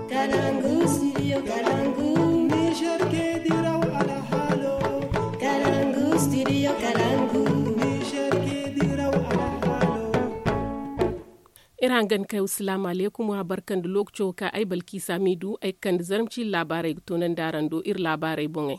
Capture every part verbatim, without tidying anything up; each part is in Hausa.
Kalangu, studio Kalangu. Niger ke diraw ala halo. Kalangu, studio Kalangu. Niger ke diraw ala halo. Irangan kai assalamu alaikum wa barkan da lokacin ka ai balki samidu ai kan zarmci labarai tonan darando ir labarai bongai.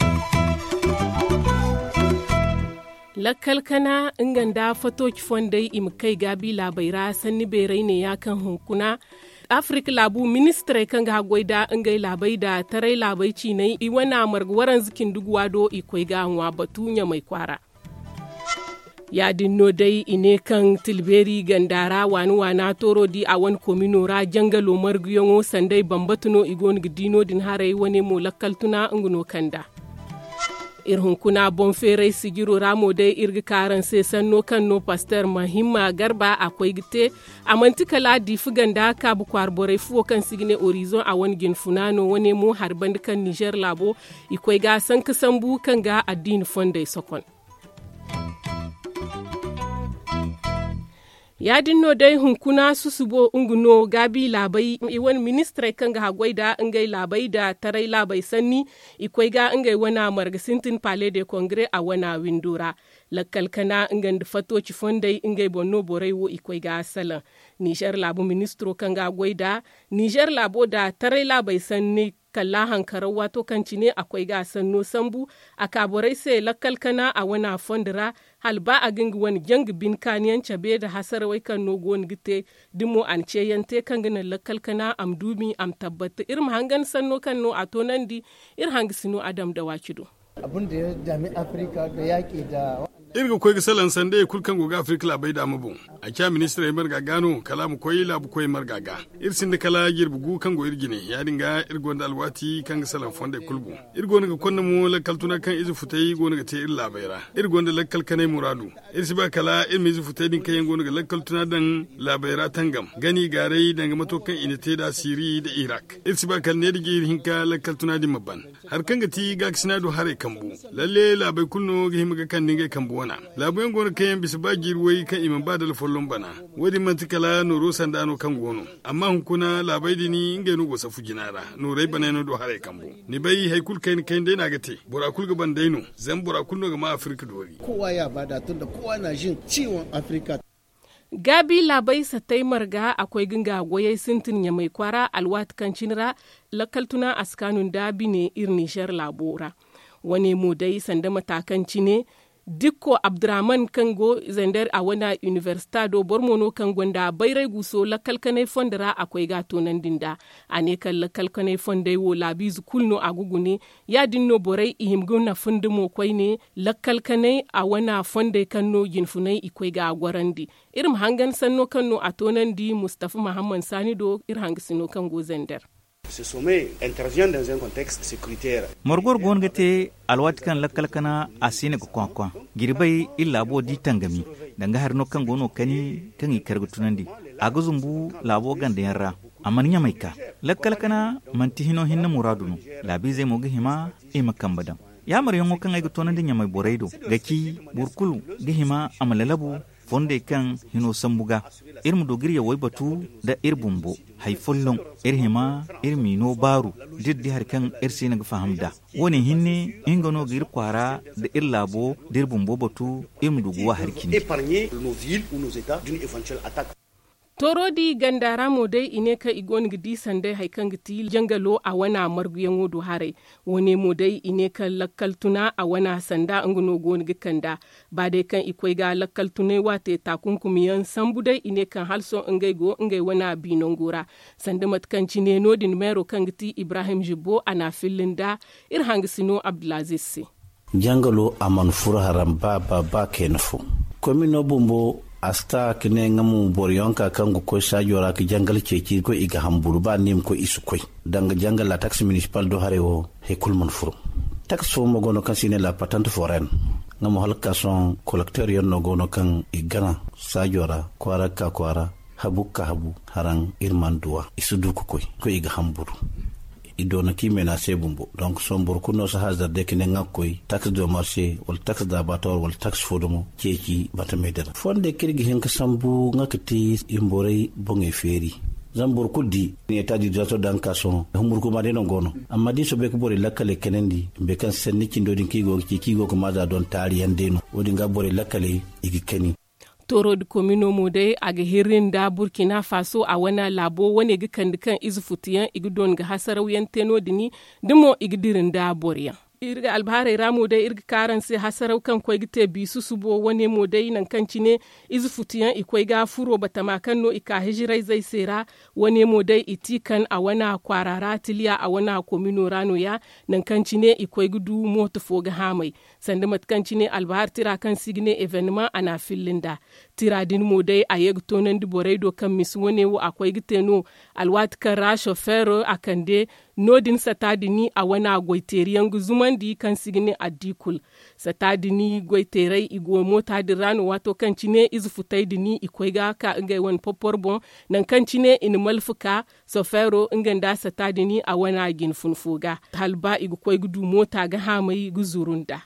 Lakalkana inganda fatoki fondai imkai gabi labaira sanni berai ne ya kan hunkuna Afrika labu ministre kan ga goida ingai labai da tarai labai cinai i wana margwaran zikin dugwado ikoi ga anwa batunya mai kwara. Ya dinno dai ine kan tilberi gandara wani wana toro di a wani kominora jangalo margiyongo sandai bambatuno igon gidino din harai wani mo lakaltuna nguno kanda. Irhun kuna bon fere sigiro ramo dai irgi karan sai sanno kan no pastor mahimma garba akwai gite amantika ladi fuganda ka bukwar borai fuwo kan sigine horizon a wani gin funano wani mu harban kan Niger labo ikwai ga san kasambu kan ga addini fondai sokon. Ya dinno dai hunkuna susubo unguno gabi labai iwan ministre kan ga hagwaida ingai labai da tarai labai sanni ikwai ga ingai wana margasintin palais de congrès a wana windura lakalkana ingan da fatoci fondai ingai bonno borai wo ikwai ga sala Niger labo ministro kan ga gwaida Niger labo da tarai labai sanni kalla hankarar wato kanci ne akwai gasan no sambu a kaborai sai lakalkana a wana fondira halba a gingi wani jangi bin kaniyan cabe da hasar wai kan no gon gite dimo an ce yante kan gina lakalkana am dumi am tabbata irin hangan sanno kan no a tonan di ir hangi sino adam da wakido abun da ya jami Afrika ga yaki da irga koy salan sande kulkan goga Afrika labai da mabun a kya ministra ya marga gano kalamu koy labu koy marga ga irsin da kala girbugu kan go irgine ya dinga irgon da alwati kan salan fonde kulbu irgon ga konna mu la kaltuna kan izu futai go ga te ir labaira irgon da lakkal kanai muradu irsi ba kala ir mi izu futai din kayan go ga lakkal tuna dan labaira tangam gani garai daga matokan inite da siri da iraq irsi ba kal ne dige hinka lakkal tuna din mabban har kan ga ti ga kisnado hare kambu lalle labai kulno ga himga kan dinga kambu wana labuyan gona kayan bisa ba girwai kan iman ba da follon bana wadi mantikala no rosan da no kan gono amma hunkuna labai dini inga no gosa fujinara no rai bana no do hare kambo ni bai haikul kain kain dai na gate burakul ga bandaino zan burakul no ga ma Afrika dori kowa ya bada tunda kowa na jin ciwon Afrika. Gabi labai satai marga akwai ginga goyai sintin ya mai kwara alwat kan cinra lakaltuna askanun dabi ne irnishar labora wani mu dai sanda matakan cine dikko Abdurrahman kango zandar a wana universitado bormono kangonda bayrai guso lakalkanai fondara akwai gato nan dinda ane kan lakalkanai fondai wo labizu kulno agugune ya dinno borai ihimguna fundimo kwai ne lakalkanai a wana fondai kanno yinfunai ikwai ga gwarandi irim hangan sanno kanno a tonan di Mustafa Muhammad Sanido ir hangisino kango zandar. Ce sommet intervient dans un contexte sécuritaire. Morgor gongete alwat kan lakalkana asine ko kwankwa girbai illa bo di tangami danga harno kan gono kani kan ikargu tunandi aguzumbu labo gande yarra amanya maika lakalkana manti hino hinna muraduno labi zai mogi hima e makambadam ya mar yongo kan ay tonandi nyamai boraido gaki burkulu gihima amalalabu fonde kan hino sambuga irmu dogir ya batu da irbumbo hay follon irhima irmino baru diddi har kan irsina ga fahamda woni hinne ingano gir kwara da irlabo dirbumbo batu irmu duguwa harkin épargner nos villes ou nos états d'une éventuelle attaque. Torodi gandara mo dai ine ka igon gidi sandai haikan giti jangalo a wana marguyen wudu hare wone mo dai ine ka lakaltuna a wana sanda nguno gon gikanda ba dai kan ikwai ga lakaltune wate takunkumiyan sambu dai ine kan halso ngai go ngai wana binongora sanda matkanci ne nodin mero kan giti Ibrahim Jibo ana filinda ir hangisino Abdulaziz jangalo aman fura haram ba ba ba kenfu komino bumbo asta kine ngamu borionka kangu ko sajora ki jangal ceci ko iga hamburu ba nim ko isu koy danga jangal la taxe municipal do harewo he kulman furu taxe fo mo gono kan sine la patente foraine ngamu halka son collecteur yon no gono kan igana sajora kwara ka kwara habu ka habu harang irmandua isu du ko koy ko iga hamburu idona ki menacé bumbo donc son borku no sa hazard de kine ngakoy taxe de marché wal taxe d'abattoir wal taxe fodomo ceci batamedera fonde kirgi hen ka sambu ngakati imborey bonge feri zambur kuddi ne ta di jato dan kaso humur ko made non gono amma di so be ko bore lakkale kenendi be kan senni kindo din kigo kigo ko maza don tari yandeno wodi nga bore lakkale igi keni toro da komino mu dai a ga hirin da burkina faso a wana labo wane ga kan dukan izufutiyan igidon ga hasarauyan teno dini dimo igidirin da boriyan irga albahare ramo dai irga karan sai hasarau kan kwai gite bisu subo wane mo dai nan kan cine izufutiyan ikwai ga furo batama kan no ika hijirai zai sera wane mo dai iti kan a wana kwarara tiliya a wana komino rano ya nan kan cine ikwai gudu moto foga hamai sanda mat kan cine albahar tira kan signe evenement ana fillinda tira din mo dai a yeg tonan diborai do kan mis wane wo akwai gite no alwat kan ra chauffeur akande nodin satadini a wana goiteriyan guzuman di kan sigini adikul satadini goiterai igo mota di rano wato kan cine izfutai dini ikwai ga ka ngai wan poporbon nan kan cine in malfuka sofero inganda satadini a wana gin funfuga halba igo kwai gudu mota ga hamai guzurunda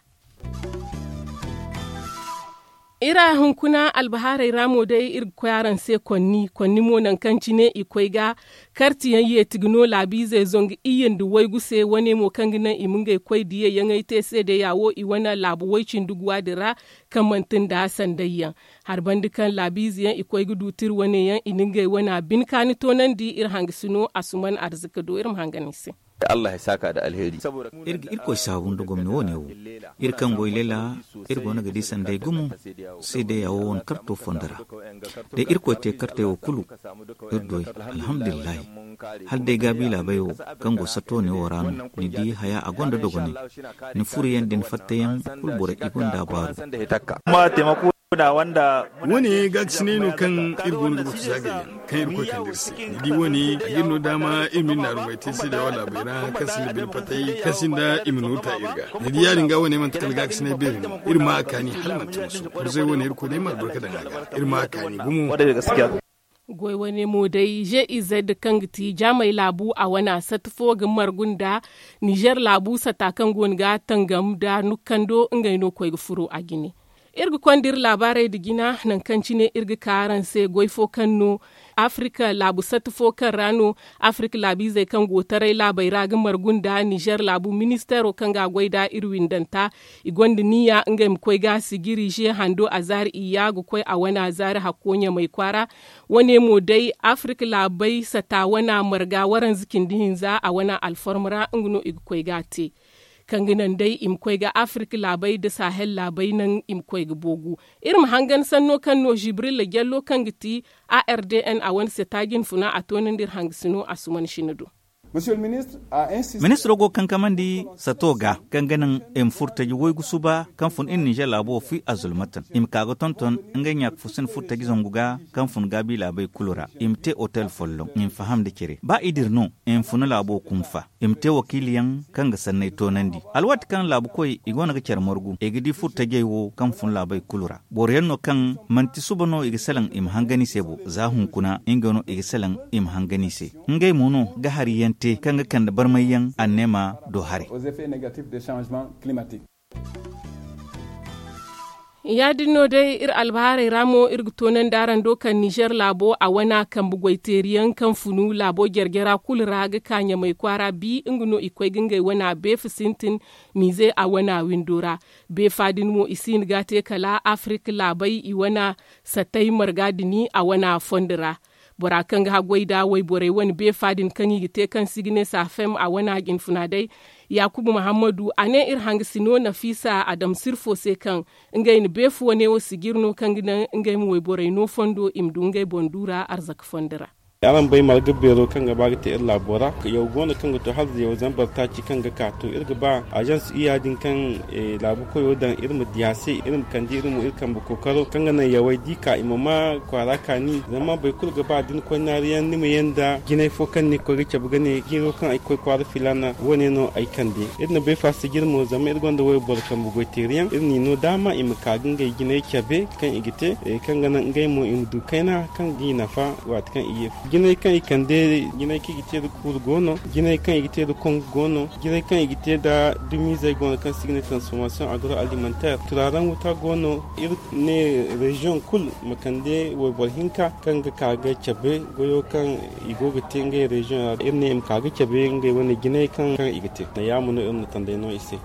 ira hunkuna albaharai ramo dai ir kwaran sai konni konni mo nan kanci ne ikwai ga kartiyan ye tigno labi zai zong iyin du wai guse wane mo kangina imunga kwai diye yangai te sai da yawo i wana labu waicin dugwa dira kamantin da sandayyan har bandukan labi ziyan ikwai gudu tir wane yan ininga wana bin kani tonan di ir hangisino asuman arzika do ir hanganisi Allah ya saka da alheri irga irko sabun da gwamna wone wo irkan goilela irgo na gadi sandai gumu sai da yawo won karto fondara da irko te karte wo kulu irdoi alhamdulillah hal dai gabi labayo kan go sato ne woran ni di haya agonda dogone ni furiyan din fattayan kulbore ibun da baro ma taimako da wanda wani ga sineno kan irgon da su zagaye kan irko kan dirsi di wani yinno dama imin na rumai tisi da wala bayra kasin bil patai kasin da iminu ta irga di yarin ga wani man takal ga sinai birin irma akani halman tunsu zai wani irko ne mar barka da ga irma akani gumu wanda gaskiya goy wani mo dai je ized kangti jamai labu a wana satfo ga margunda Niger labu satakan gonga tangam da nukando ngaino koy furo a gini irga kwandir labarai da gina nan kanci ne irga karan sai goifo kanno Afrika labu satufo kan rano Afrika labi zai kan gotarai labai ragin margunda Niger labu ministero kan ga gwaida irwin danta igondi niya inga mkwai ga sigiri je hando azar iya gu kwai a wana azar hakonya mai kwara wane mo dai Afrika labai sata wana marga waran zikin dihinza a wana alfarmara ingno igkwai ga te kanginan dai imkwai ga Afrika labai da Sahel labai nan imkwai ga bogu irin hangan sanno kan no Jibril la gello kan giti A R D N a wani setagin funa a tonin dir hangsino a suman shinido Monsieur le ministre a insisté Ministre go kan kamandi satoga kan ganin em furta ji woy gusuba kan fun in Niger labo fi azulmatan im kaga tonton nganya fusin furta gi zonguga kan fun gabi labai kulura im te hotel follo im faham de kire ba idir no em fun labo kumfa im te wakiliyan kan ga sannai tonandi alwat kan labu koy igona ga cer morgu e gidi furta ge wo kan fun labai kulura boryenno kan manti subano igsalan im hangani sebo za hun kuna ingono igsalan im hangani se ngay mono ga hariyan te kanga kan bar mayan annema do hare aux effets négatifs des changements climatiques. ya dinno dai ir albahare ramo ir tonan daran dokan Niger labo a wana kan bugwaiteriyan kan funu labo gergera kulra ga kanya mai kwara bi ingno ikwai gingai wana be fisintin mize a wana windora be fadin mo isin gate kala Afrika labai i wana satai margadini a wana fondira bora kan ga goida wai bore wani be fadin kan yi te kan signe sa fem a wana gin funadai Yakubu Muhammadu ane ir hangisino Nafisa Adam Sirfo se kan ngai ni befu wane wo sigirno kan gidan ngai mu wai bore no fondo imdu ngai bondura arzak fondira aran bai mal gabbero kan ga bagta ir labora yau gona kan to har yau zambar ta ci kan ga ka to irga ba agence iyadin kan labu koyo dan irin diyase irin kan di irin irkan bu kokaro kan ga nan yawai dika imama kwara kani zama bai kulga ba din ko nariyan ni yanda ginai fo kan ni ko rike bugane giro kan ai ko kwara filana wone no ai kan di irin bai fasi girmo zama irgon da wai bor kan bu goiteriyan irin no dama im ka gingai ginai kebe kan igite kan ga nan ngai mo im du kaina kan gina fa wat kan iye ginai kan ikande ginai ki gite da kur gono ginai kan igite da kong gono ginai kan igite da dumi zai gono kan signe transformation agroalimentaire turaran wuta gono ir ne region kul makande wo bolhinka kan ga kaga chabe goyo kan igoga tenge region ir ne kaga chabe ngai wani ginai kan kan igite na yamu no irna tande no ise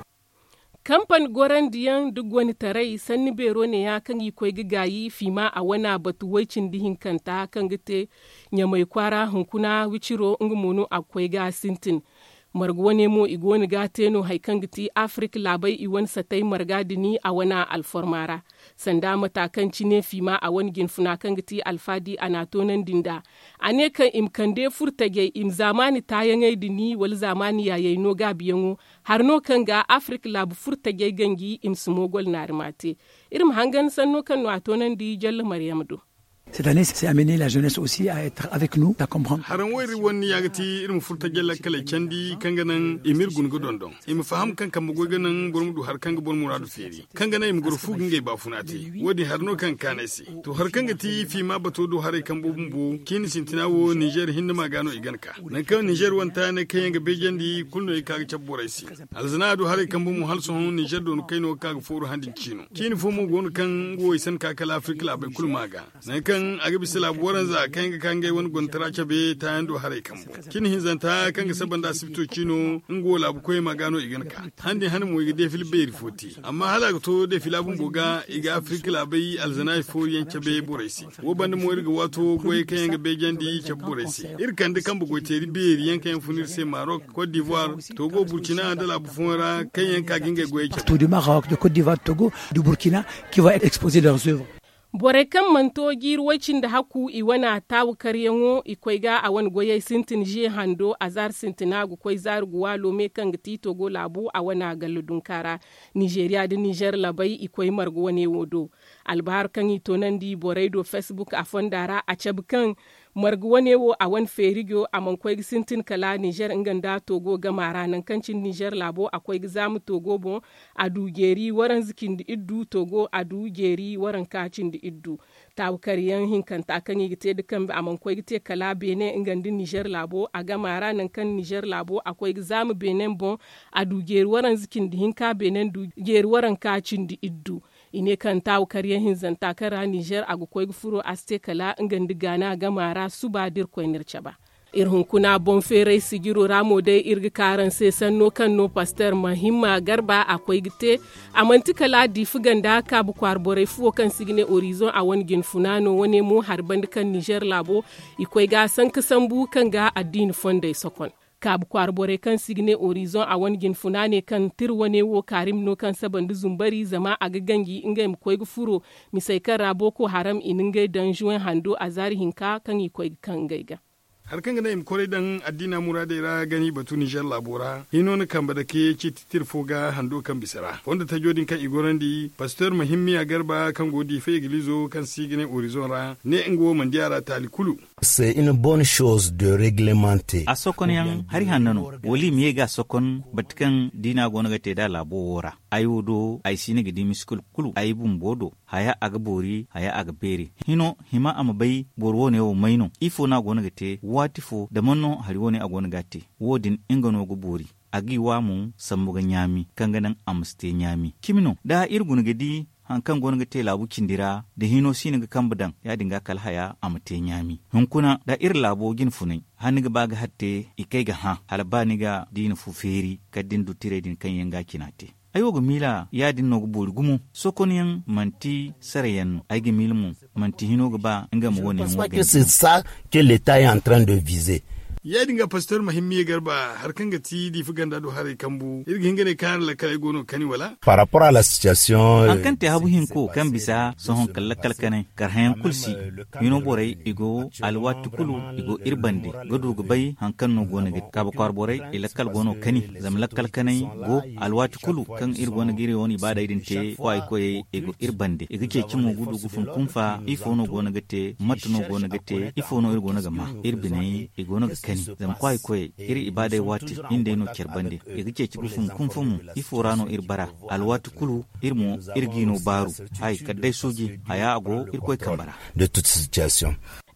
kampan goran diyan duk wani tarai sanni bero ne ya kan yi kwai gigayi fima a wana batuwaicin dihin kanta kan gite nyamai kwara hunkuna wiciro ngumunu akwai ga sintin margo ne mo igoni gateno haikan giti Afrika labai iwan satai margadini a wana alformara sanda matakan cine fima a wani ginfuna kan giti alfadi anatonan dinda ane kan imkande furtage im zamani tayangai dini wal zamani yayi no gabiyango har no kan ga Afrika labu furtage gangi im smogol narmate irim hangan sanno kan watonan di jalla maryamdo. Cette année, c'est amener la jeunesse aussi à être avec nous, à comprendre. Haran wayri wonni yagati irin furta gella kala candi kanganan emir gungo dondon. Im faham kan kam go ganan bormudu har kanga bon muradu feri. Kangana im gurfu gingai ba funati. Wodi harno kan kanesi. To har kanga ti fi ma bato do hare kan bobumbu kini sintinawo Niger hinna magano iganka. Nan kan Niger wanta ne kayanga bejendi kulno e kaga chabboraisi. Alzana do hare kan bomu halson Niger do kaino kaga foru handin kino. Kini fomu gonu kan go isan ka kala Afrika la be kulmaga. Nan kan aga bisila boran za kan ga kan ga wani gontara chabe ta yando hare kambo kin hinzanta kan ga sabanda sibto kino ngola bu koy magano iganka hande han mo ide fil beeri foti amma hala to de filabun boga iga Afrika la bai alzanai foriyan chabe boraisi wo bande mo irga wato goy kan ga bejandi chabe boraisi irkan de kambo go teri beeri yan kan funir se Maroc Côte d'Ivoire Togo Burkina de la bufonra kan yan ka ginga goy tout du Maroc de Côte d'Ivoire Togo du Burkina qui va exposer leurs œuvres. Bore kan manto girwacin da haku iwana tawu karyango ikwaiga a wani goyai sintin je hando azar sintina gu kwai zar guwa lome kan gati togo labu a wana galudun kara Nigeria da Niger labai ikwai margo wane wodo albahar kan ito nan di borai do Facebook a fondara a cabkan margu wane wo a wan ferigo a mankwai sintin kala Niger inganda togo gama ranan kancin Niger labo akwai zamu togo bon a dugeri waran zikin da iddu togo a dugeri waran kacin da iddu tawkariyan hinkanta kan yigite dukan a mankwai gite kala bene ingandin Niger labo a gama ranan kan Niger labo akwai zamu benen bon a dugeri waran zikin da hinka benen dugeri waran kacin da iddu ine kan taw karyan hinzanta kara Niger agu koy furo aste kala ngandi gana gamara suba dir koy nirchaba irhun kuna bon fere sigiro ramo dai irgi karan sai sanno kan no pastor mahimma garba akwai gite amanti kala di fuganda ka bu kwarbore fuo kan signe horizon a wani funano wani mu harban kan Niger labo ikoi ga san kasambu kan ga addini fonde sokon kabu kwarbore kan signe horizon a wani ginfuna ne kan tirwane wo karim no kan sabandu zumbari zama a gagangi inga mkoi gufuro misai kan rabo ko haram ininga dan juwen hando a zari hinka kan ikoi kan gaiga har kan gana im kore dan addina murade ra gani batu Niger labora hino ne kan badake ci titir foga hando kan bisara wanda ta jodin kan igorandi pastor muhimmi a garba kan godi fe iglizo kan signe horizon ra ne ngo mandiara talikulu. C'est une bonne chose de réglementer. A sokon yang hari hanano woli miega sokon batkan dina gona gate da labo wora ayudo ay sine gidi miskul kulu ay bumbodo haya aga bori haya aga beri hino hima amabai borwo ne wo maino ifo na gona gate watifo da manno hari woni agona gate wodin ingano go bori agi wamu sammuga nyami kanganan amste nyami kimino da irgun gidi hankan gonga te labu kindira da hino sine ga kambudan ya dinga kalhaya amte nyami hunkuna da ir labo gin funai haniga baga hatte ikai ga ha halbani ga din fu feri kadin du tire din kan yanga kinate ayogo mila ya din no bol gumu sokoniyan manti sarayan ayge milmu manti hino ga ba nga mo woni mo c'est ça que l'état est en train de viser. Ya dinga pastor mahimmi garba har kan ga ti di fuganda do hare kambu irgi hingane kan la kala gono kani wala par rapport à la situation an kan te habu hinko kan bisa sohon kala kalkane kar hayan kulsi yino borai igo alwatu kulu igo irbande godu go bay hankan no gona git ka bakar borai ila kal gono kani zam lakkal kanai go alwatu kulu kan ir gona gire woni bada idin te koy koy igo irbande igo ke kimo gudu gufun kumfa ifo no gona gite matno gona gite ifo no ir gona gama irbine igo no kani zam kwai koy iri ibadai wati inde no kerbande igike kibufun kunfumu iforano irbara alwatu kulu irmo irgino baru hay kadai soji haya ago irkoy kambara de toute situation.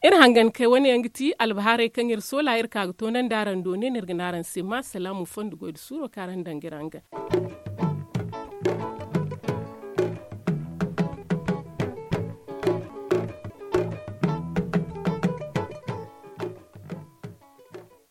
ir hangan kai wani yangiti albahare kan ir sola ir kaga tonan daran do ne nirginaran sima salamu fondu goid suro karan dangiranga